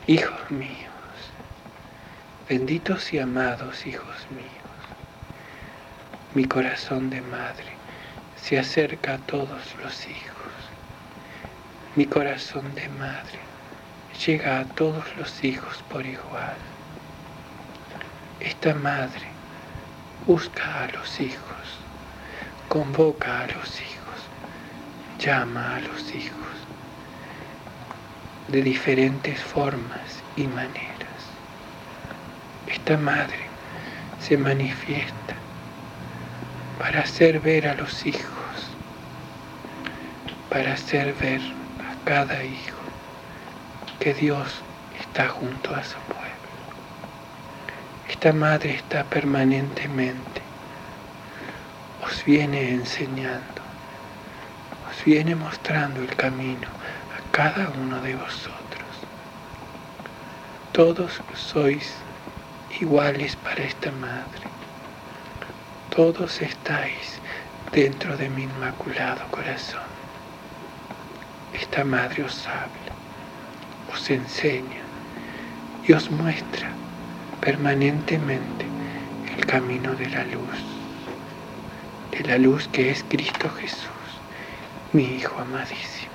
Hijos míos, benditos y amados hijos míos, mi corazón de madre se acerca a todos los hijos. Mi corazón de madre llega a todos los hijos por igual. Esta madre busca a los hijos, convoca a los hijos, llama a los hijos de diferentes formas y maneras. Esta madre se manifiesta para hacer ver a los hijos, para hacer ver a cada hijo que Dios está junto a su pueblo. Esta madre está permanentemente, os viene enseñando, os viene mostrando el camino a cada uno de vosotros. Todos sois iguales para esta madre. Todos estáis dentro de mi inmaculado corazón. Esta madre os habla, os enseña y os muestra permanentemente el camino de la luz que es Cristo Jesús, mi Hijo amadísimo.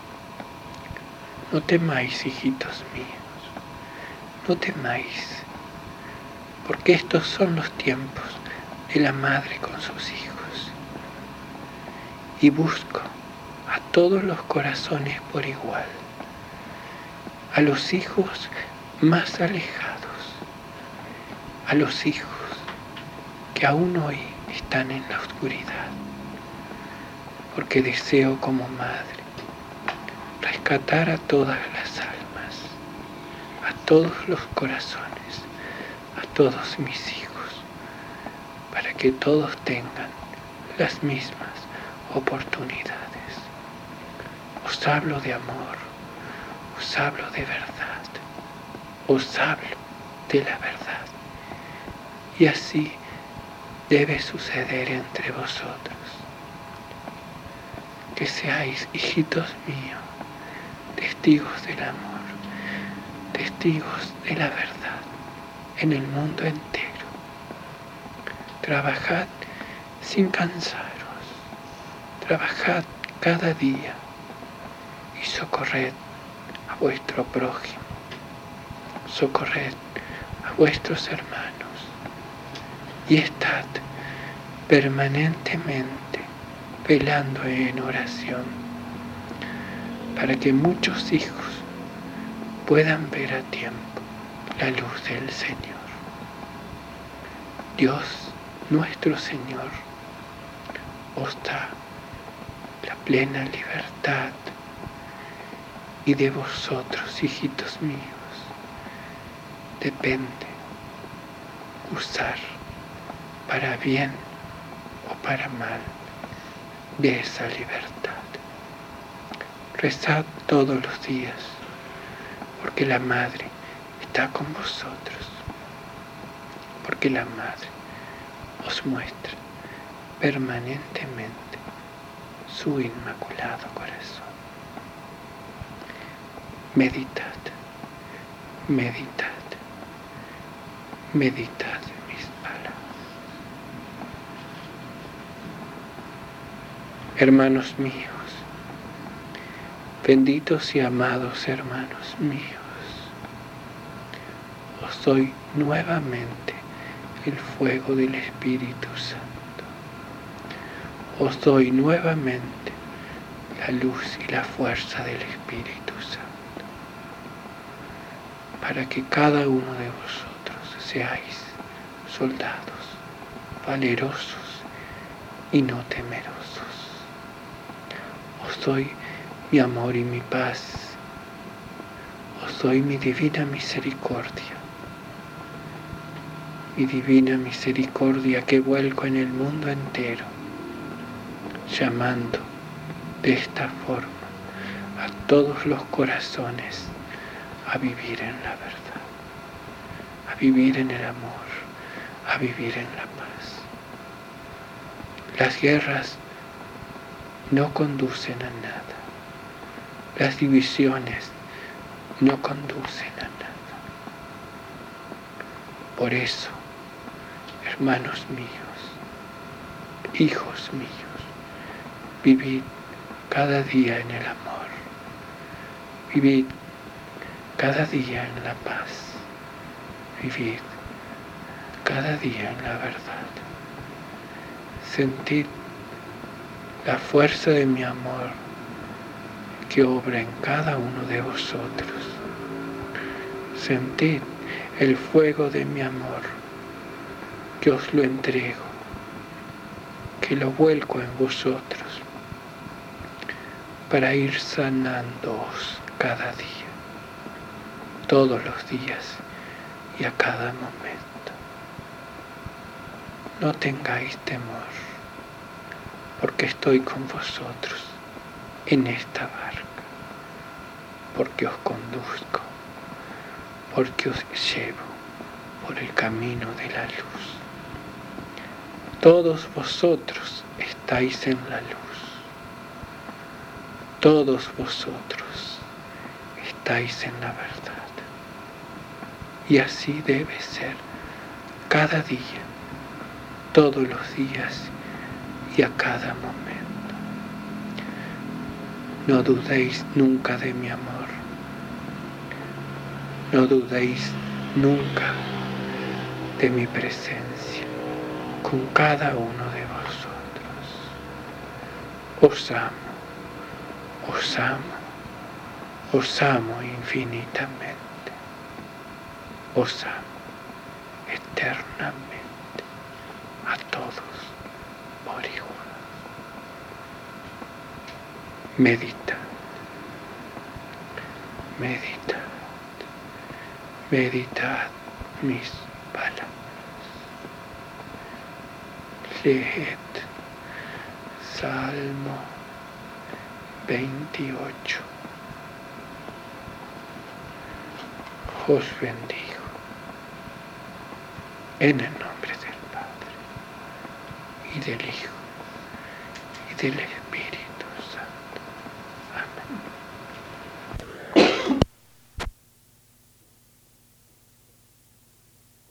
No temáis, hijitos míos, no temáis, porque estos son los tiempos de la madre con sus hijos. Y busco a todos los corazones por igual, a los hijos más alejados, a los hijos que aún hoy están en la oscuridad, porque deseo como madre rescatar a todas las almas, a todos los corazones, a todos mis hijos, para que todos tengan las mismas oportunidades. Os hablo de amor, os hablo de verdad, os hablo de la verdad. Y así debe suceder entre vosotros. Que seáis, hijitos míos, testigos del amor, testigos de la verdad en el mundo entero. Trabajad sin cansaros, trabajad cada día y socorred a vuestro prójimo, socorred a vuestros hermanos y estad permanentemente velando en oración para que muchos hijos puedan ver a tiempo la luz del Señor. Dios, nuestro Señor, os da la plena libertad y de vosotros, hijitos míos, depende usar para bien o para mal de esa libertad. Rezad todos los días, porque la Madre está con vosotros, porque la Madre os muestra permanentemente su inmaculado corazón. Meditad, meditad, meditad mis palabras. Hermanos míos, benditos y amados hermanos míos, os doy nuevamente el fuego del Espíritu Santo. Os doy nuevamente la luz y la fuerza del Espíritu Santo, para que cada uno de vosotros seáis soldados, valerosos y no temerosos. Os doy mi amor y mi paz, os doy mi divina misericordia que vuelco en el mundo entero, llamando de esta forma a todos los corazones a vivir en la verdad, a vivir en el amor, a vivir en la paz. Las guerras no conducen a nada. Las divisiones no conducen a nada. Por eso, hermanos míos, hijos míos, vivid cada día en el amor, vivid cada día en la paz, vivid cada día en la verdad. Sentid la fuerza de mi amor que obra en cada uno de vosotros. Sentid el fuego de mi amor que os lo entrego, que lo vuelco en vosotros para ir sanándoos cada día, todos los días y a cada momento. No tengáis temor, porque estoy con vosotros en esta barca, porque os conduzco, porque os llevo por el camino de la luz. Todos vosotros estáis en la luz, todos vosotros estáis en la verdad, y así debe ser cada día, todos los días y a cada momento. No dudéis nunca de mi amor, no dudéis nunca de mi presencia con cada uno de vosotros. Os amo, os amo, os amo infinitamente, os amo eternamente a todos por igual. Meditad, meditad, meditad mis palabras. Leed Salmo 28. Os bendigo en el nombre del Padre y del Hijo y del Espíritu.